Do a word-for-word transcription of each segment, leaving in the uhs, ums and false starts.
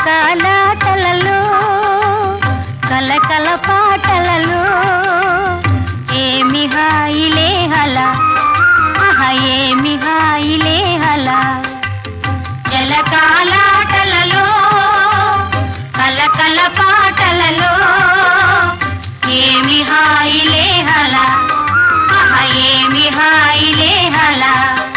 జలకాలాటలలో కలకల పాటలలో ఏమి హాయిలే హలా ఆహా ఏమి హాయిలే హలా జలకాలాటలలో కలకల పాటలలో ఏమి హాయిలే హలా ఆహా ఏమి హాయిలే హలా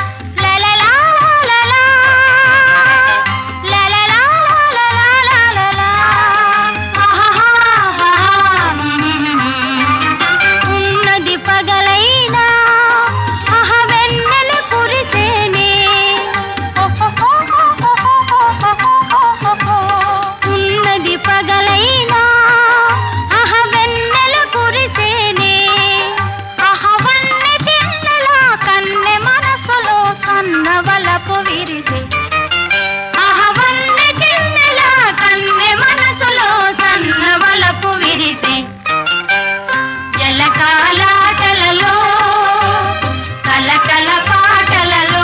జలకాలాటలలో కలకల పాటలలో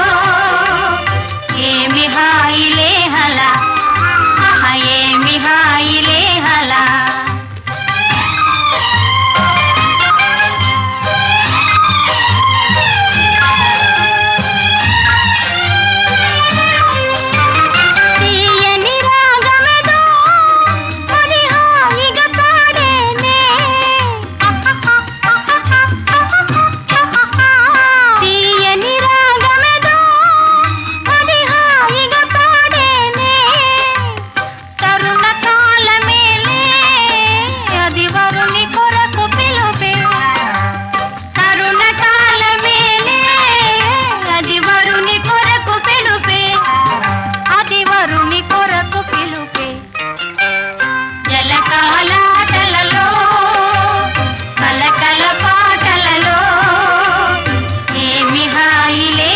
ఏమి హాయిలే హలా ఆహా ఏమి హాయిలే హలా తీయని రాగమేదో అది హాయిగా పాడేనే తీయని రాగమేదో అది హాయిగా పాడేనే తరుణ కాలమేలే అది వరుని కొరకు పిలుపే తరుణ కాలమేలే అది వరుని కొరకు పిలుపే అది వరుని కొరకు పిలుపే జలకాలాటలలో కలకల పాటలలో ఏమి హాయిలే